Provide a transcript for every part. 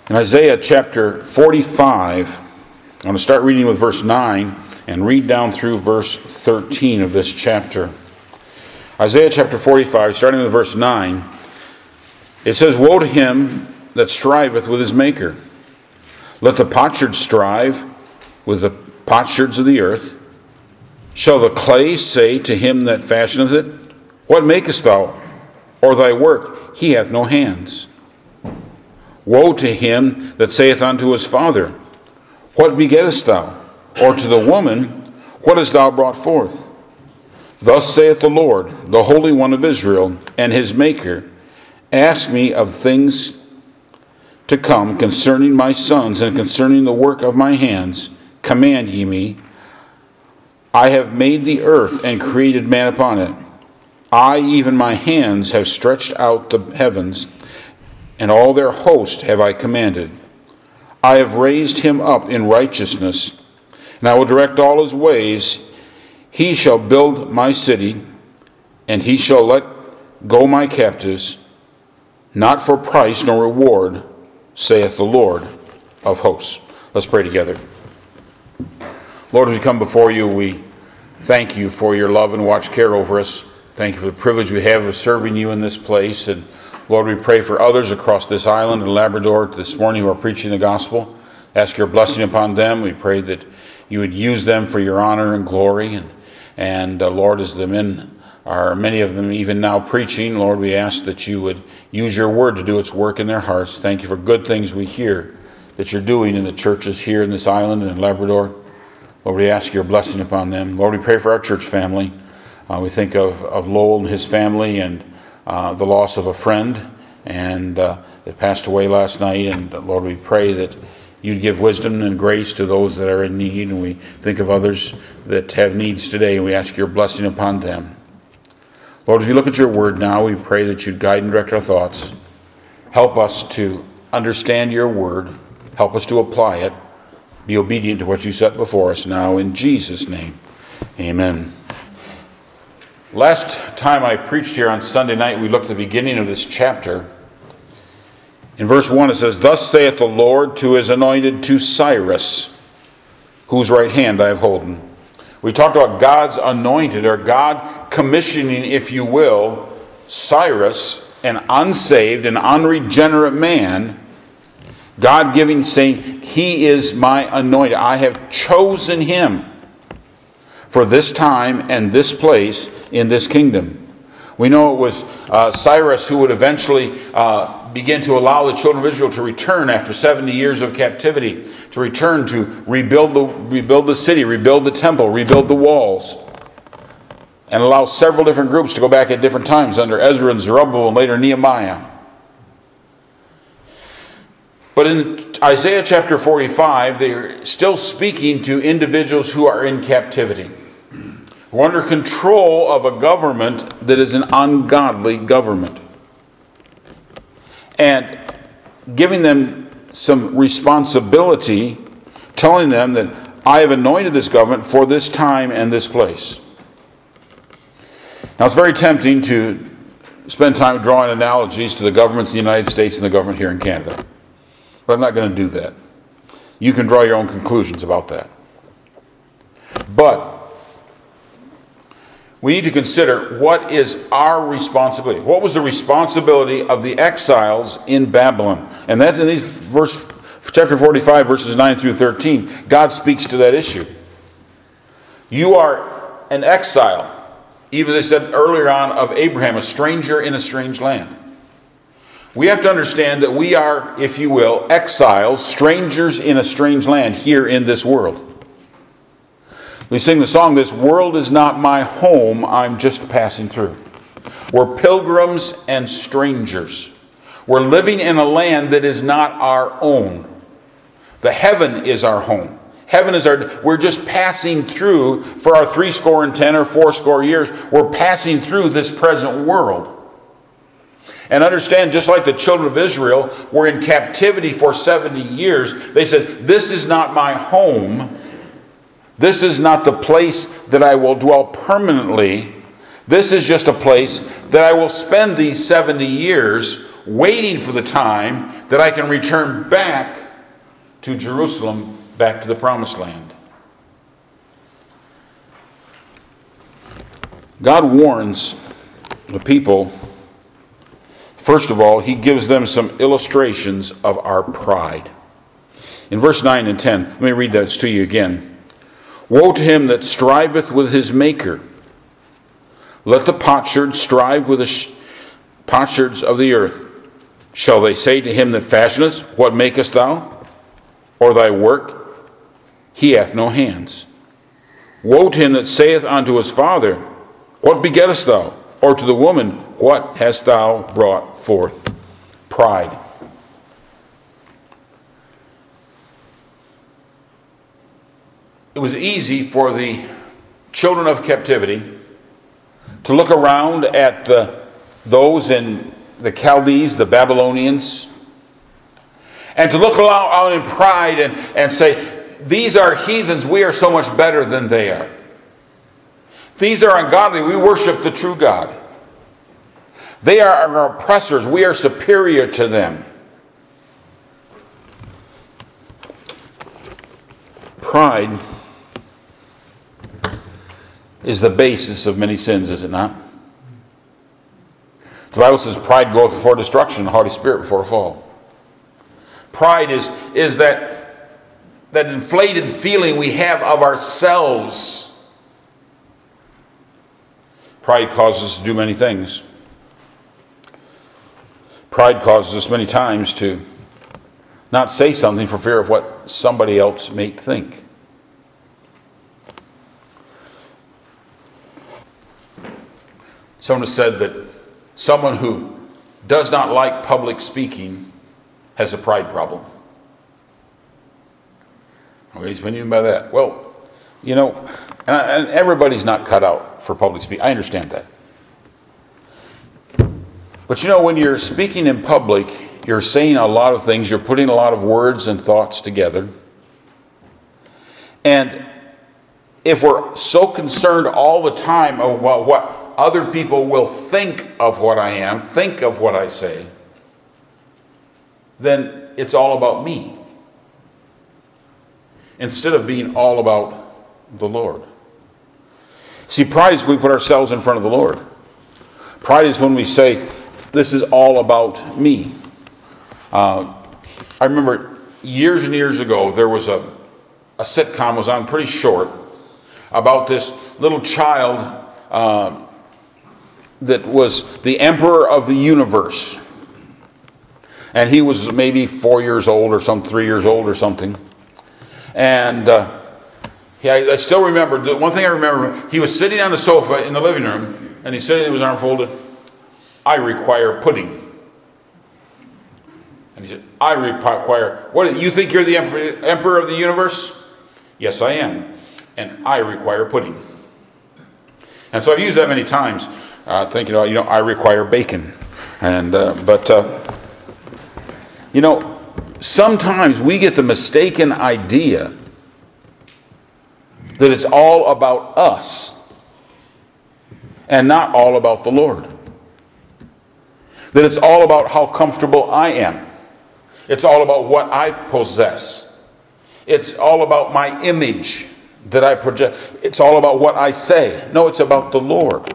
In Isaiah chapter 45, I'm going to start reading with verse 9 and read down through verse 13 of this chapter. Isaiah chapter 45, starting with verse 9, it says, "Woe to him that striveth with his maker. Let the potsherds strive with the potsherds of the earth. Shall the clay say to him that fashioneth it, What makest thou? Or thy work, he hath no hands. Woe to him that saith unto his father, What begettest thou? Or to the woman, What hast thou brought forth? Thus saith the Lord, the Holy One of Israel, and his Maker, Ask me of things to come concerning my sons and concerning the work of my hands. Command ye me. I have made the earth and created man upon it. I, even my hands, have stretched out the heavens, and all their host have I commanded. I have raised him up in righteousness, and I will direct all his ways. He shall build my city, and he shall let go my captives, not for price nor reward, saith the Lord of hosts." Let's pray together. Lord, as we come before you, we thank you for your love and watch care over us. Thank you for the privilege we have of serving you in this place. And Lord, we pray for others across this island and Labrador this morning who are preaching the gospel. Ask your blessing upon them. We pray that you would use them for your honor and glory. And Lord, as the men are, many of them even now preaching, Lord, we ask that you would use your word to do its work in their hearts. Thank you for good things we hear that you're doing in the churches here in this island and in Labrador. Lord, we ask your blessing upon them. Lord, we pray for our church family. We think of Lowell and his family and the loss of a friend and that passed away last night. And Lord, we pray that you'd give wisdom and grace to those that are in need. And we think of others that have needs today, and we ask your blessing upon them. Lord, as we look at your word now, we pray that you'd guide and direct our thoughts. Help us to understand your word. Help us to apply it. Be obedient to what you set before us now. In Jesus' name, amen. Last time I preached here on Sunday night, we looked at the beginning of this chapter. In verse 1 it says, "Thus saith the Lord to his anointed, to Cyrus, whose right hand I have holden." We talked about God's anointed, or God commissioning, if you will, Cyrus, an unsaved and unregenerate man, God giving, saying, he is my anointed. I have chosen him for this time and this place in this kingdom. We know it was Cyrus who would eventually begin to allow the children of Israel to return after 70 years of captivity, to return to rebuild the city, rebuild the temple, rebuild the walls, and allow several different groups to go back at different times under Ezra and Zerubbabel and later Nehemiah. But in Isaiah chapter 45, they're still speaking to individuals who are in captivity, who are under control of a government that is an ungodly government, and giving them some responsibility, telling them that I have anointed this government for this time and this place. Now, it's very tempting to spend time drawing analogies to the governments in the United States and the government here in Canada. But I'm not going to do that. You can draw your own conclusions about that. But we need to consider, what is our responsibility? What was the responsibility of the exiles in Babylon? And that in chapter 45, verses 9 through 13, God speaks to that issue. You are an exile, even as I said earlier on of Abraham, a stranger in a strange land. We have to understand that we are, if you will, exiles, strangers in a strange land here in this world. We sing the song, "This world is not my home, I'm just passing through." We're pilgrims and strangers. We're living in a land that is not our own. The heaven is our home. Heaven is we're just passing through for our 70 or 80 years. We're passing through this present world. And understand, just like the children of Israel were in captivity for 70 years, they said, this is not my home. This is not the place that I will dwell permanently. This is just a place that I will spend these 70 years waiting for the time that I can return back to Jerusalem, back to the promised land. God warns the people. First of all, he gives them some illustrations of our pride. In verse 9 and 10, let me read that to you again. Woe to him that striveth with his maker. Let the potsherds strive with the potsherds of the earth. Shall they say to him that fashioneth, What makest thou? Or thy work? He hath no hands. Woe to him that saith unto his father, What begettest thou? Or to the woman, What hast thou brought forth? Pride. It was easy for the children of captivity to look around at those in the Chaldees, the Babylonians, and to look out in pride and say, these are heathens, we are so much better than they are. These are ungodly, we worship the true God. They are our oppressors, we are superior to them. Pride is the basis of many sins, is it not? The Bible says pride goeth before destruction, and a haughty spirit before a fall. Pride is that inflated feeling we have of ourselves. Pride causes us to do many things. Pride causes us many times to not say something for fear of what somebody else may think. Someone has said that someone who does not like public speaking has a pride problem. What do you mean by that? Well, and everybody's not cut out for public speaking. I understand that. But when you're speaking in public, you're saying a lot of things. You're putting a lot of words and thoughts together. And if we're so concerned all the time about what other people will think of what I am, think of what I say, then it's all about me. Instead of being all about the Lord. See, pride is when we put ourselves in front of the Lord. Pride is when we say, this is all about me. I remember years and years ago, there was a sitcom was on pretty short about this little child that was the emperor of the universe. And he was maybe 4 years old or 3 years old or something. And I still remember, the one thing I remember, he was sitting on the sofa in the living room, and he said with his arm folded, I require pudding. And he said, I require, what, you think you're the emperor of the universe? Yes, I am. And I require pudding. And so I've used that many times, thinking about, I require bacon. And, sometimes we get the mistaken idea that it's all about us and not all about the Lord. That it's all about how comfortable I am. It's all about what I possess. It's all about my image that I project. It's all about what I say. No, it's about the Lord.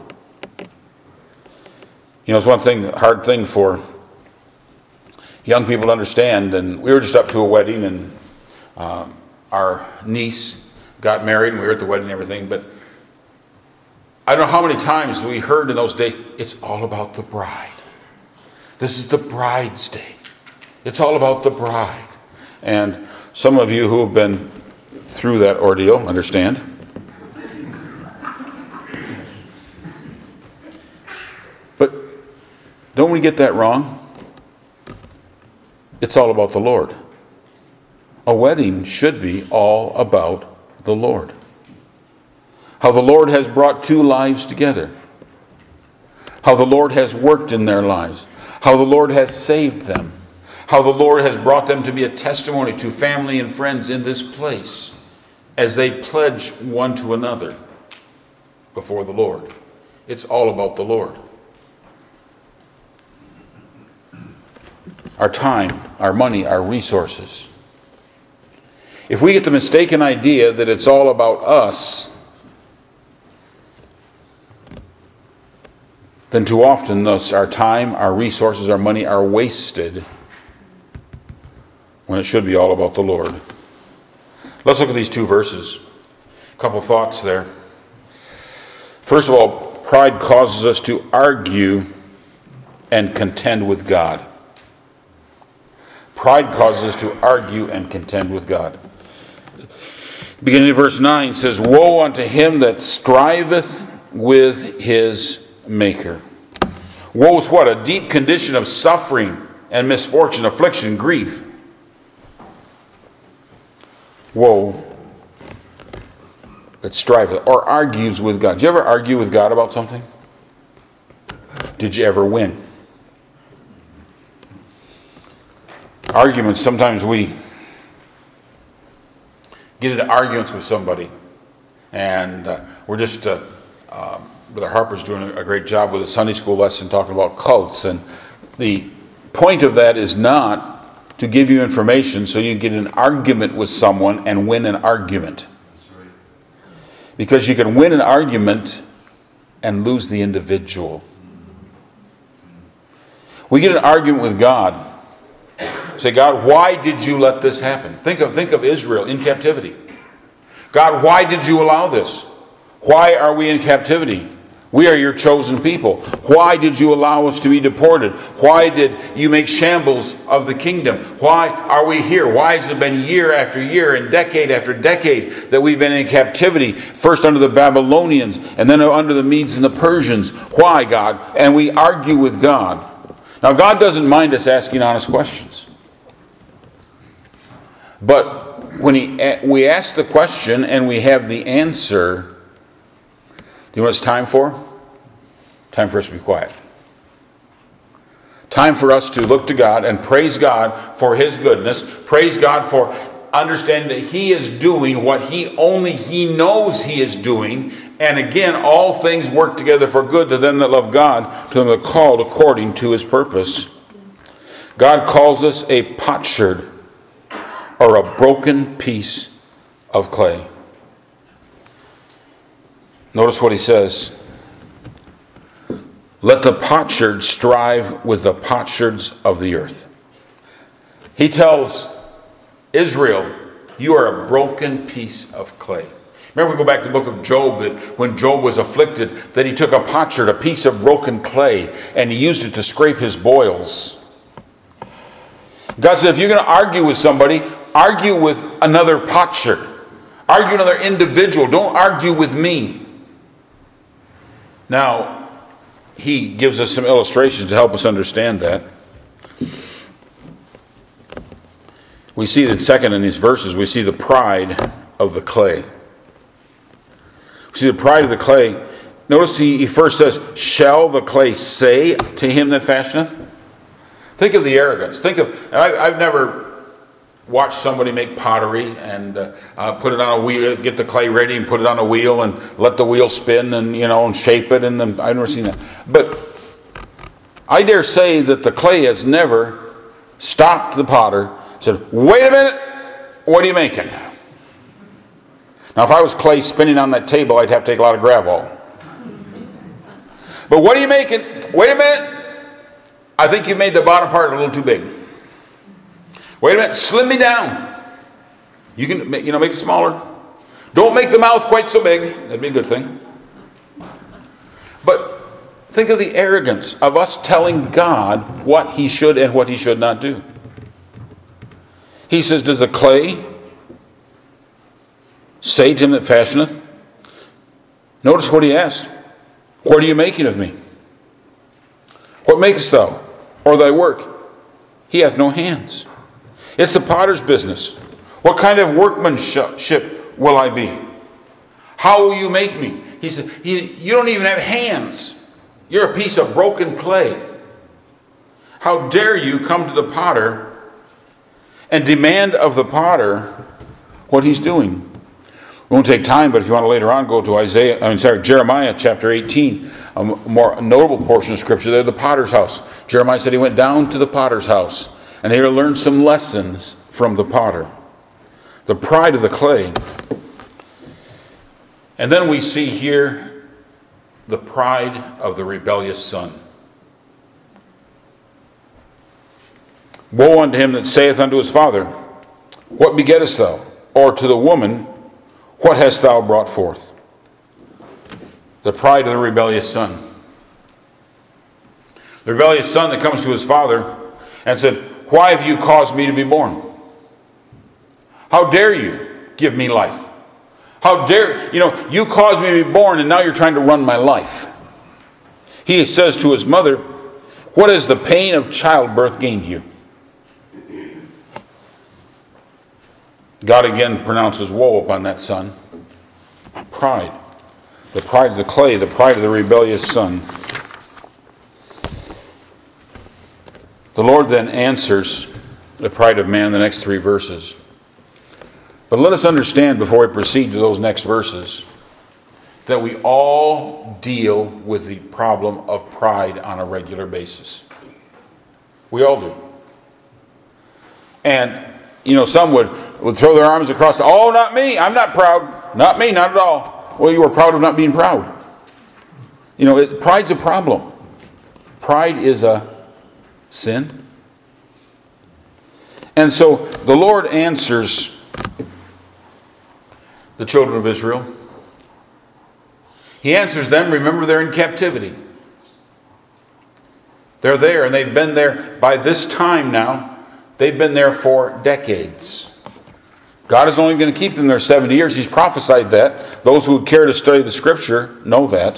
It's one thing, hard thing for young people to understand. And we were just up to a wedding, and our niece got married, and we were at the wedding and everything. But I don't know how many times we heard in those days, it's all about the bride. This is the bride's day. It's all about the bride. And some of you who have been through that ordeal understand. But don't we get that wrong? It's all about the Lord. A wedding should be all about the Lord. How the Lord has brought two lives together. How the Lord has worked in their lives. How the Lord has saved them. How the Lord has brought them to be a testimony to family and friends in this place as they pledge one to another before the Lord. It's all about the Lord. our time, our money, our resources. If we get the mistaken idea that it's all about us, then too often thus our time, our resources, our money are wasted when it should be all about the Lord. Let's look at these two verses. A couple thoughts there. First of all, pride causes us to argue and contend with God. Pride causes us to argue and contend with God. Beginning of verse 9 says, "Woe unto him that striveth with his Maker." Woe is what? A deep condition of suffering and misfortune, affliction, grief. Woe that striveth or argues with God. Did you ever argue with God about something? Did you ever win? Arguments, sometimes we get into arguments with somebody, and we're just Brother Harper's doing a great job with a Sunday school lesson talking about cults, and the point of that is not to give you information so you can get in an argument with someone and win an argument. Because you can win an argument and lose the individual. We get an argument with God. Say, God, why did you let this happen? Think of Israel in captivity. God, why did you allow this? Why are we in captivity? We are your chosen people. Why did you allow us to be deported? Why did you make shambles of the kingdom? Why are we here? Why has it been year after year and decade after decade that we've been in captivity? First under the Babylonians and then under the Medes and the Persians. Why, God? And we argue with God. Now, God doesn't mind us asking honest questions. But when we ask the question and we have the answer, do you know what it's time for? Time for us to be quiet. Time for us to look to God and praise God for His goodness. Praise God for understanding that He is doing what He knows He is doing. And again, all things work together for good to them that love God, to them that are called according to His purpose. God calls us a potsherd, or a broken piece of clay. Notice what he says. Let the potsherd strive with the potsherds of the earth. He tells Israel, you are a broken piece of clay. Remember, we go back to the book of Job, that when Job was afflicted, that he took a potsherd, a piece of broken clay, and he used it to scrape his boils. God said, if you're going to argue with somebody, argue with another potsherd. Argue with another individual. Don't argue with me. Now, he gives us some illustrations to help us understand that. We see that second in these verses, we see the pride of the clay. We see the pride of the clay. Notice he first says, shall the clay say to him that fashioneth? Think of the arrogance. I've never watched somebody make pottery and put it on a wheel, get the clay ready and put it on a wheel and let the wheel spin and shape it. And then I've never seen that. But I dare say that the clay has never stopped the potter, said, wait a minute, what are you making? Now, if I was clay spinning on that table, I'd have to take a lot of gravel. But what are you making? Wait a minute. I think you made the bottom part a little too big. Wait a minute, slim me down. You can make it smaller. Don't make the mouth quite so big. That'd be a good thing. But think of the arrogance of us telling God what He should and what He should not do. He says, does the clay say to him that fashioneth? Notice what he asked. What are you making of me? What makest thou? Or thy work? He hath no hands. It's the potter's business. What kind of workmanship will I be? How will you make me? He said, you don't even have hands. You're a piece of broken clay. How dare you come to the potter and demand of the potter what he's doing? We won't take time, but if you want to later on go to Jeremiah chapter 18, a more notable portion of scripture there, the potter's house. Jeremiah said he went down to the potter's house. And they are to learn some lessons from the potter. The pride of the clay. And then we see here the pride of the rebellious son. Woe unto him that saith unto his father, What begettest thou? Or to the woman, What hast thou brought forth? The pride of the rebellious son. The rebellious son that comes to his father and said, Why have you caused me to be born? How dare you give me life? How dare, you caused me to be born and now you're trying to run my life. He says to his mother, What has the pain of childbirth gained you? God again pronounces woe upon that son. Pride. The pride of the clay, the pride of the rebellious son. The Lord then answers the pride of man in the next 3 verses. But let us understand before we proceed to those next verses that we all deal with the problem of pride on a regular basis. We all do. And, some would throw their arms across, oh, not me, I'm not proud. Not me, not at all. Well, you are proud of not being proud. Pride's a problem. Pride is a sin. And so the Lord answers the children of Israel. He answers them, remember they're in captivity. They're there, and they've been there by this time now. They've been there for decades. God is only going to keep them there 70 years. He's prophesied that. Those who would care to study the Scripture know that.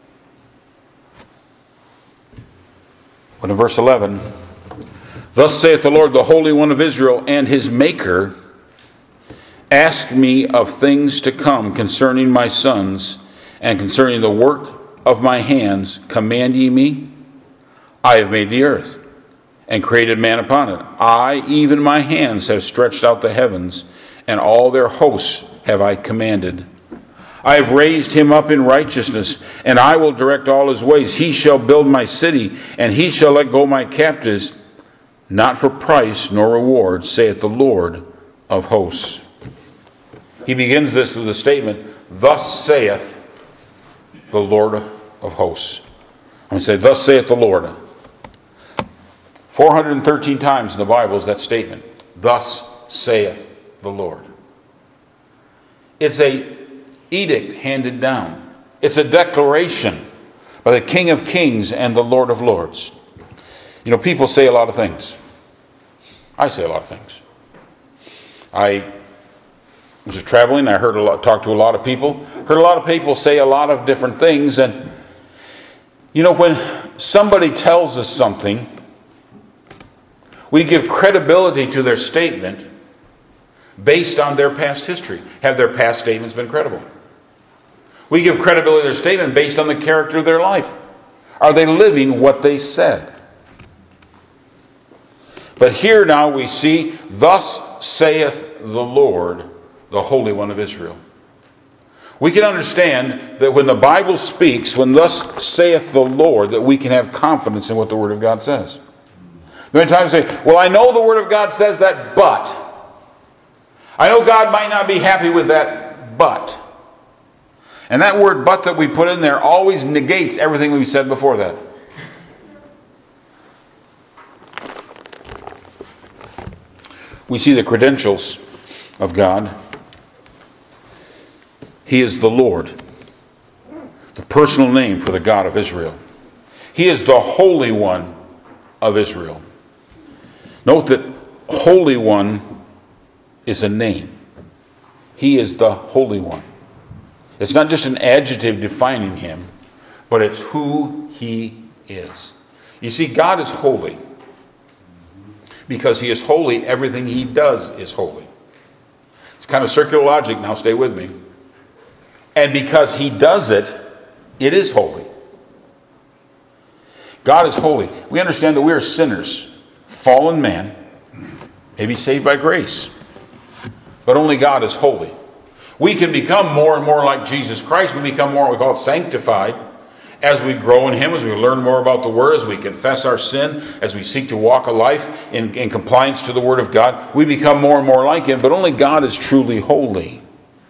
But in verse 11, Thus saith the Lord, the Holy One of Israel, and his Maker, Ask me of things to come concerning my sons, and concerning the work of my hands, command ye me? I have made the earth, and created man upon it. I, even my hands, have stretched out the heavens, and all their hosts have I commanded. I have raised him up in righteousness, and I will direct all his ways. He shall build my city, and he shall let go my captives, not for price nor reward, saith the Lord of hosts. He begins this with a statement, Thus saith the Lord of hosts. I'm going to say, Thus saith the Lord. 413 times in the Bible is that statement. Thus saith the Lord. It's a edict handed down. It's a declaration by the King of Kings and the Lord of Lords. People say a lot of things. I say a lot of things. I was traveling. I talked to a lot of people. Heard a lot of people say a lot of different things. And, when somebody tells us something, we give credibility to their statement based on their past history. Have their past statements been credible? We give credibility to their statement based on the character of their life. Are they living what they said? But here now we see, Thus saith the Lord, the Holy One of Israel. We can understand that when the Bible speaks, when thus saith the Lord, that we can have confidence in what the Word of God says. Many times we say, well, I know the Word of God says that, but. I know God might not be happy with that, but. And that word but that we put in there always negates everything we said before that. We see the credentials of God. He is the Lord, the personal name for the God of Israel. He is the Holy One of Israel. Note that Holy One is a name. He is the Holy One. It's not just an adjective defining him, but it's who he is. You see, God is holy. Because he is holy, everything he does is holy. It's kind of circular logic, now stay with me. And because he does it, it is holy. God is holy. We understand that we are sinners, fallen man, maybe saved by grace. But only God is holy. We can become more and more like Jesus Christ. We become more, we call it sanctified, As we grow in Him, as we learn more about the Word, as we confess our sin, as we seek to walk a life in compliance to the Word of God, we become more and more like Him, but only God is truly holy.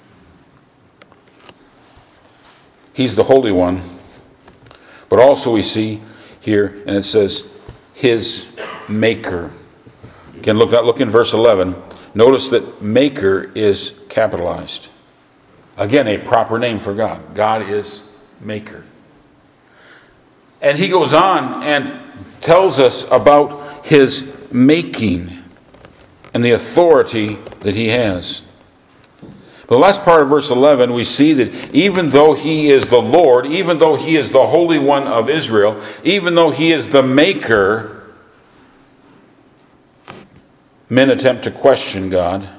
He's the Holy One. But also we see here, and it says, His Maker. Again, look in verse 11. Notice that Maker is capitalized. Again, a proper name for God. God is Maker. And he goes on and tells us about His making and the authority that He has. The last part of verse 11, we see that even though He is the Lord, even though He is the Holy One of Israel, even though He is the Maker, men attempt to question God.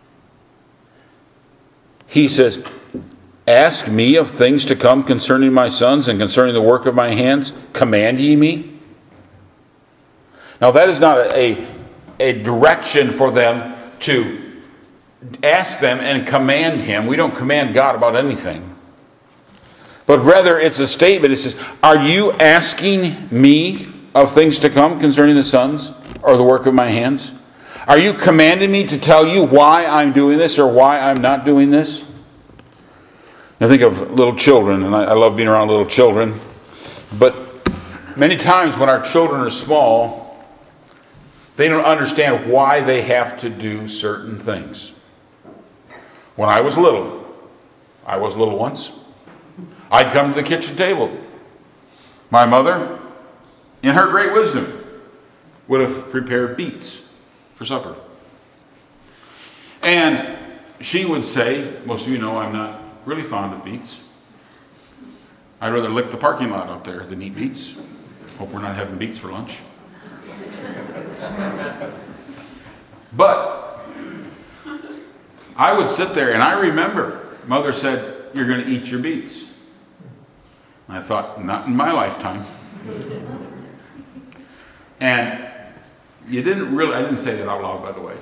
He says, ask me of things to come concerning my sons and concerning the work of my hands. Command ye me? Now that is not a direction for them to ask them and command Him. We don't command God about anything. But rather it's a statement. It says, are you asking me of things to come concerning the sons or the work of my hands? Are you commanding me to tell you why I'm doing this or why I'm not doing this? I think of little children, and I love being around little children. But many times when our children are small, they don't understand why they have to do certain things. When I was little once, I'd come to the kitchen table. My mother, in her great wisdom, would have prepared beets for supper. And she would say, most of you know I'm not really fond of beets. I'd rather lick the parking lot out there than eat beets. Hope we're not having beets for lunch. But I would sit there, and I remember Mother said, you're going to eat your beets. And I thought, not in my lifetime. And I didn't say that out loud, by the way.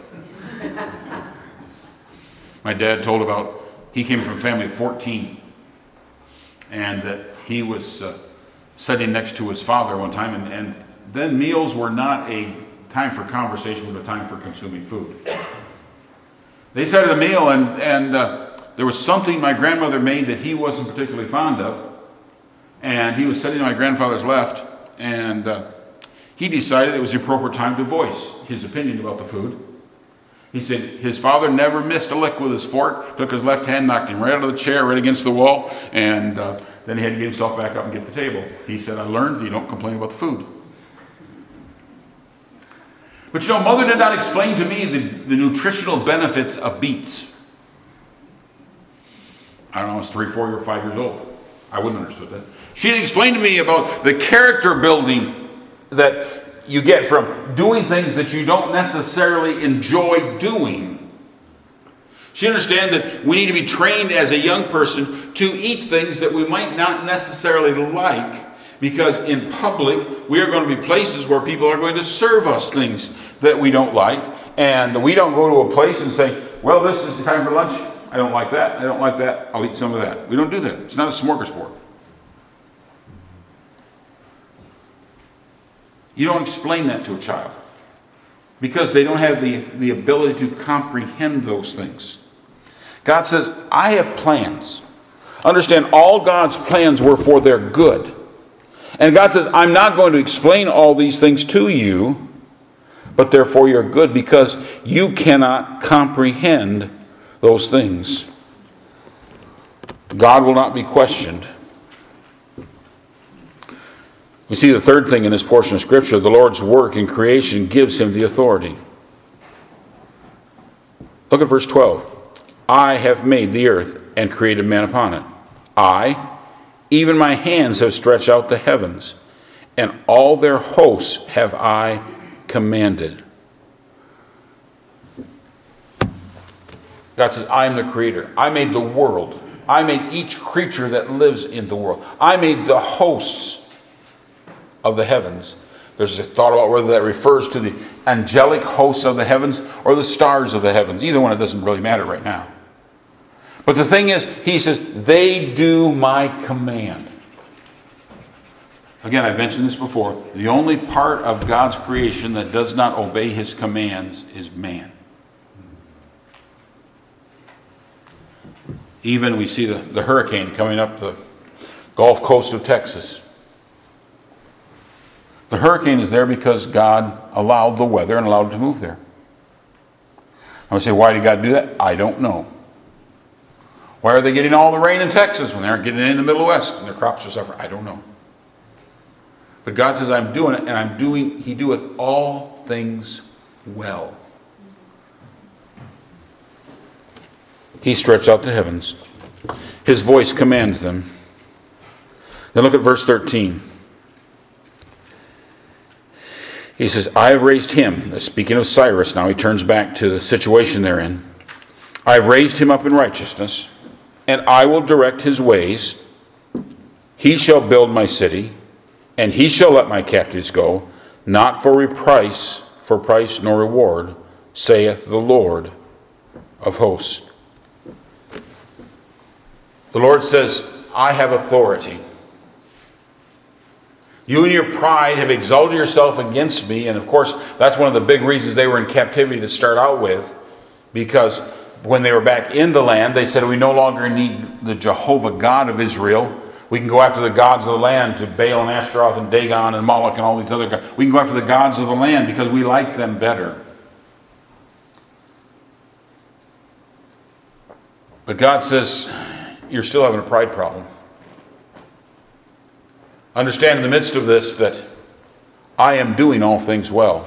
My dad told about, he came from a family of 14, and that he was sitting next to his father one time, and then meals were not a time for conversation, but a time for consuming food. They started a meal, and there was something my grandmother made that he wasn't particularly fond of, and he was sitting to my grandfather's left, and he decided it was the appropriate time to voice his opinion about the food. He said his father never missed a lick with his fork, took his left hand, knocked him right out of the chair, right against the wall, and then he had to get himself back up and get the table. He said, I learned you don't complain about the food. But you know, Mother did not explain to me the nutritional benefits of beets. I don't know, I was 3, 4, or 5 years old. I wouldn't have understood that. She didn't explain to me about the character building that you get from doing things that you don't necessarily enjoy doing. She understands that we need to be trained as a young person to eat things that we might not necessarily like, because in public we are going to be places where people are going to serve us things that we don't like, and we don't go to a place and say, well, this is the time for lunch. I don't like that. I don't like that. I'll eat some of that. We don't do that. It's not a smorgasbord. You don't explain that to a child because they don't have the ability to comprehend those things. God says, I have plans. Understand, all God's plans were for their good. And God says, I'm not going to explain all these things to you, but they're for your good because you cannot comprehend those things. God will not be questioned. We see the third thing in this portion of Scripture. The Lord's work in creation gives Him the authority. Look at verse 12. I have made the earth and created man upon it. I, even my hands have stretched out the heavens, and all their hosts have I commanded. God says, I am the creator. I made the world. I made each creature that lives in the world. I made the hosts of the heavens. There's a thought about whether that refers to the angelic hosts of the heavens or the stars of the heavens. Either one, it doesn't really matter right now. But the thing is, He says, they do my command. Again, I've mentioned this before. The only part of God's creation that does not obey his commands is man. Even we see the hurricane coming up the Gulf Coast of Texas. The hurricane is there because God allowed the weather and allowed it to move there. I would say, why did God do that? I don't know. Why are they getting all the rain in Texas when they aren't getting it in the Middle West and their crops are suffering? I don't know. But God says, I'm doing it, and he doeth all things well. He stretched out the heavens. His voice commands them. Then look at verse 13. He says, I have raised him. Speaking of Cyrus now, he turns back to the situation they're in. I have raised him up in righteousness, and I will direct his ways. He shall build my city, and he shall let my captives go, not for price nor reward, saith the Lord of hosts. The Lord says, I have authority. You in your pride have exalted yourself against me. And of course, that's one of the big reasons they were in captivity to start out with. Because when they were back in the land, they said, we no longer need the Jehovah God of Israel. We can go after the gods of the land, to Baal and Ashtaroth and Dagon and Moloch and all these other gods. We can go after the gods of the land because we like them better. But God says, you're still having a pride problem. Understand in the midst of this that I am doing all things well.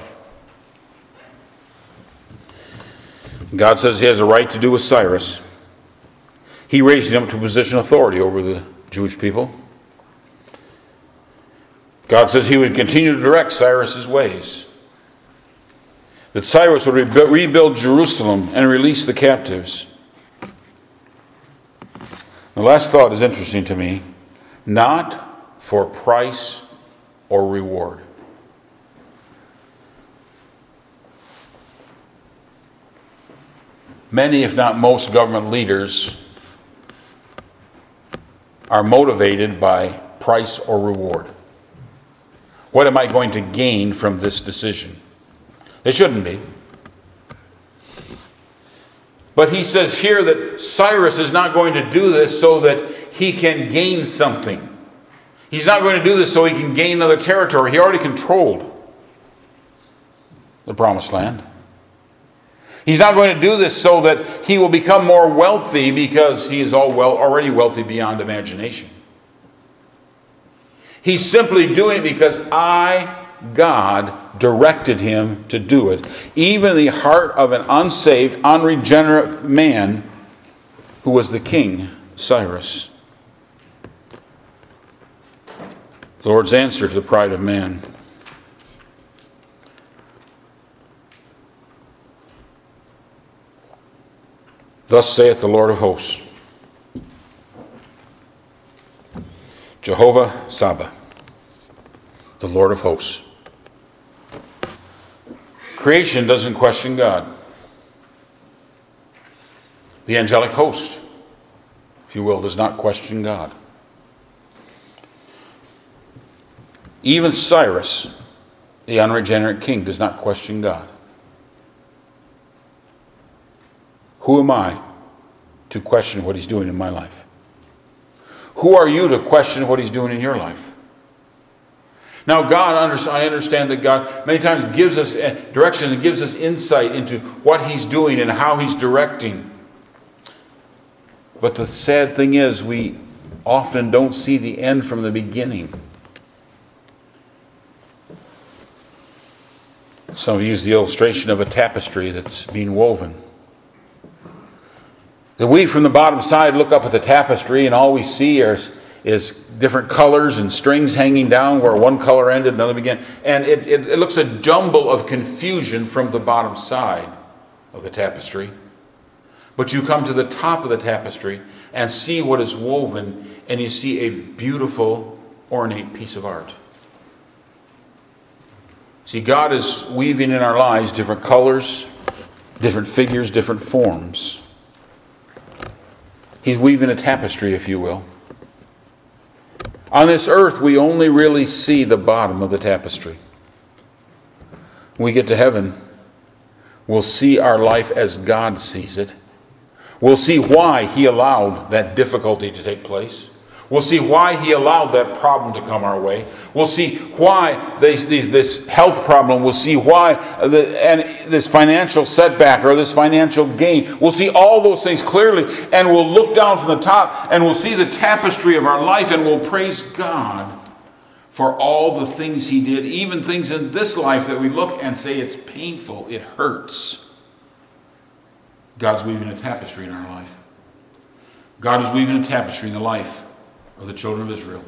God says he has a right to do with Cyrus. He raised him to a position of authority over the Jewish people. God says he would continue to direct Cyrus's ways. That Cyrus would rebuild Jerusalem and release the captives. The last thought is interesting to me. Not for price or reward. Many, if not most, government leaders are motivated by price or reward. What am I going to gain from this decision? They shouldn't be. But he says here that Cyrus is not going to do this so that he can gain something. He's not going to do this so he can gain another territory. He already controlled the promised land. He's not going to do this so that he will become more wealthy because he is already wealthy beyond imagination. He's simply doing it because God, directed him to do it. Even in the heart of an unsaved, unregenerate man who was the king, Cyrus. The Lord's answer to the pride of man. Thus saith the Lord of hosts, Jehovah Sabaoth, the Lord of hosts. Creation doesn't question God. The angelic host, if you will, does not question God. Even Cyrus, the unregenerate king, does not question God. Who am I to question what he's doing in my life? Who are you to question what he's doing in your life? Now, I understand that God many times gives us directions and gives us insight into what he's doing and how he's directing. But the sad thing is, we often don't see the end from the beginning. Some use the illustration of a tapestry that's being woven. The we from the bottom side look up at the tapestry and all we see is different colors and strings hanging down where one color ended, another began. And it looks a jumble of confusion from the bottom side of the tapestry. But you come to the top of the tapestry and see what is woven, and you see a beautiful, ornate piece of art. See, God is weaving in our lives different colors, different figures, different forms. He's weaving a tapestry, if you will. On this earth, we only really see the bottom of the tapestry. When we get to heaven, we'll see our life as God sees it. We'll see why He allowed that difficulty to take place. We'll see why He allowed that problem to come our way. We'll see why this health problem. We'll see why this financial setback or this financial gain. We'll see all those things clearly, and we'll look down from the top and we'll see the tapestry of our life, and we'll praise God for all the things He did, even things in this life that we look and say it's painful, it hurts. God's weaving a tapestry in our life. God is weaving a tapestry in the life of the children of Israel.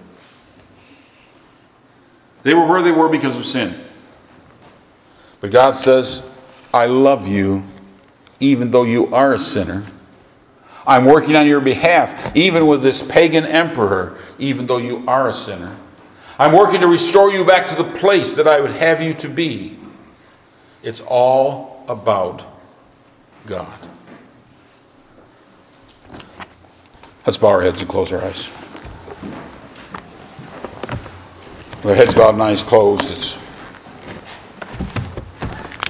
They were where they were because of sin. But God says, I love you even though you are a sinner. I'm working on your behalf, even with this pagan emperor, even though you are a sinner. I'm working to restore you back to the place that I would have you to be. It's all about God. Let's bow our heads and close our eyes. With our heads bowed and eyes closed, it's